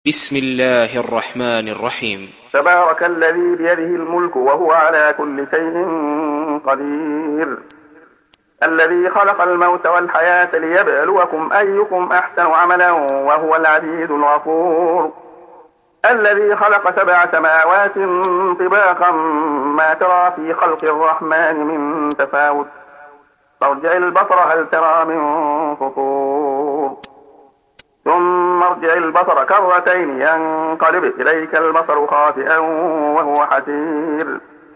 بسم الله الرحمن الرحيم. تبارك الذي بيده الملك وهو على كل شيء قدير. الذي خلق الموت والحياة ليبلوكم أيكم أحسن عملا وهو العزيز الغفور. الذي خلق 7 سماوات طباقا ما ترى في خلق الرحمن من تفاوت فارجع البصر هل ترى من فطور ثم ارجع البصر كرتين ينقلب إليك البصر خاسئا وهو حسير.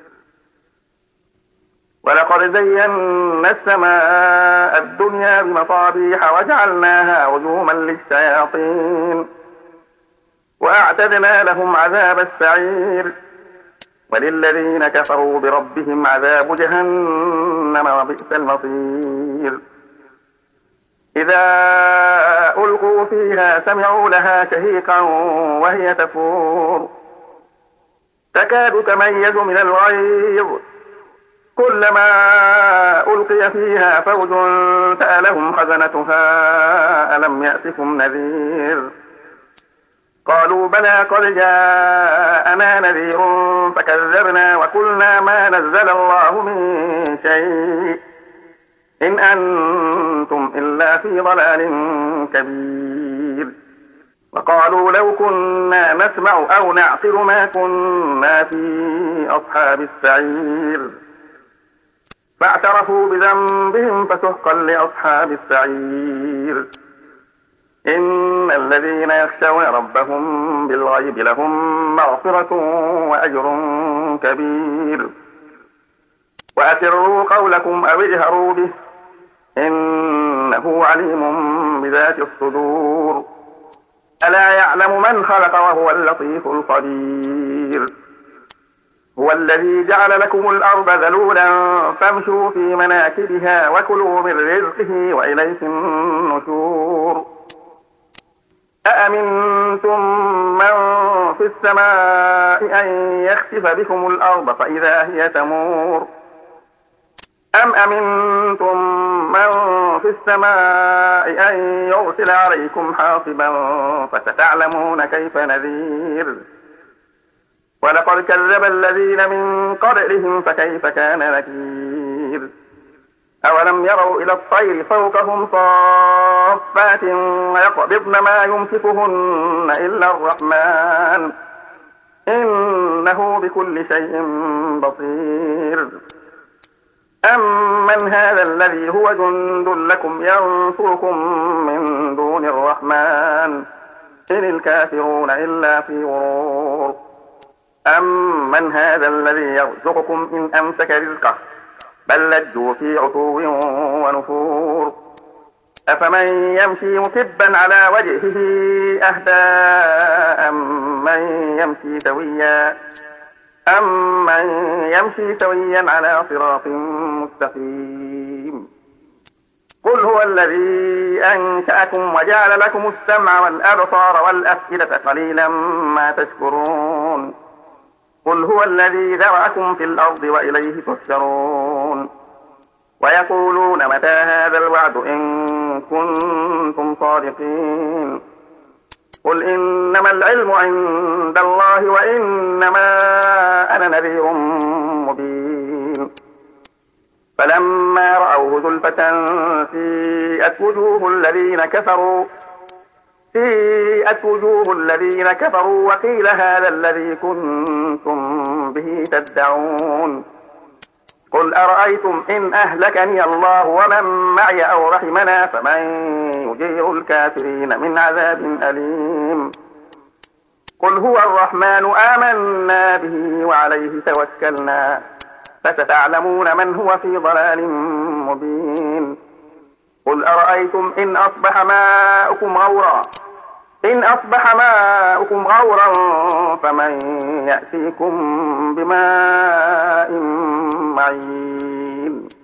ولقد زينا السماء الدنيا بمصابيح وجعلناها رجوما للشياطين وأعتدنا لهم عذاب السعير. وللذين كفروا بربهم عذاب جهنم وبئس المصير. إذا ألقوا فيها سمعوا لها شهيقا وهي تفور تكاد تميز من الغيظ كلما ألقي فيها فوج سألهم خزنتها ألم يأتكم نذير قالوا بلى قد جاءنا نذير فكذبنا وقلنا ما نزل الله من شيء إن أنتم إلا في ضلال كبير. وقالوا لو كنا نسمع أو نعقل ما كنا في أصحاب السعير فاعترفوا بذنبهم فسحقا لأصحاب السعير. إن الذين يخشون ربهم بالغيب لهم مغفرة وأجر كبير. وأسروا قولكم أو اجهروا به إنه عليم بذات الصدور. ألا يعلم من خلق وهو اللطيف الخبير. هو الذي جعل لكم الأرض ذلولا فامشوا في مناكبها وكلوا من رزقه وإليه النشور. أأمنتم من في السماء أن يخسف بكم الأرض فإذا هي تمور أم أمنتم من في السماء أن يرسل عليكم حاصبا فستعلمون كيف نذير. ولقد كذب الذين من قبلهم فكيف كان نكير. أولم يروا إلى الطير فوقهم صافات ويقبضن ما يمسكهن إلا الرحمن إنه بكل شيء بصير. أمن هذا الذي هو جند لكم ينصركم من دون الرحمن إن الكافرون إلا في غرور. أمن هذا الذي يرزقكم إن أمسك رزقه بل لجوا في عتو ونفور. أفمن يمشي مكبا على وجهه أهدى أمن يمشي سويا على صراط مستقيم. قل هو الذي أنشأكم وجعل لكم السمع والأبصار والأفئدة قليلا ما تشكرون. قل هو الذي ذرأكم في الأرض وإليه تحشرون. ويقولون متى هذا الوعد إن كنتم صادقين. قل إنما العلم عند الله وإنما أنا نذير مبين. فلما رأوه زلفة سيئت وجوه الذين كفروا وقيل هذا الذي كنتم به تدعون. قل أرأيتم إن أهلكني الله ومن معي أو رحمنا فمن يجير الكافرين من عذاب أليم. قل هو الرحمن آمنا به وعليه توكلنا فستعلمون من هو في ضلال مبين. قل أرأيتم إن أصبح ماؤكم غورا فمن يأتيكم بماء معين.